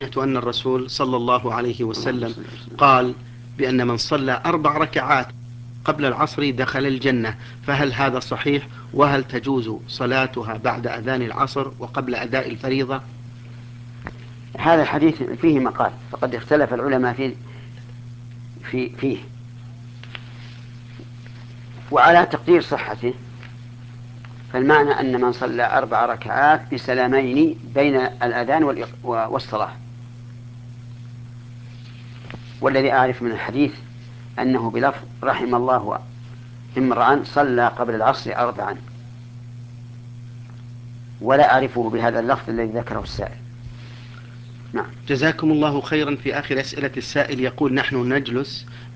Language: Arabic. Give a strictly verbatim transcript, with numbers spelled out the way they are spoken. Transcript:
أن الرسول صلى الله عليه وسلم قال بأن من صلى أربع ركعات قبل العصر دخل الجنة، فهل هذا صحيح؟ وهل تجوز صلاتها بعد أذان العصر وقبل أداء الفريضة؟ هذا الحديث فيه مقال، فقد اختلف العلماء في في فيه وعلى تقدير صحته. فالمعنى أن من صلى أربع ركعات بسلامين بين الأذان والصلاة. والذي أعرف من الحديث أنه بلفظ رحم الله امرأ صلى قبل العصر أربعا، ولا أعرفه بهذا اللفظ الذي ذكره السائل. نعم. جزاكم الله خيرا. في آخر أسئلة السائل يقول: نحن نجلس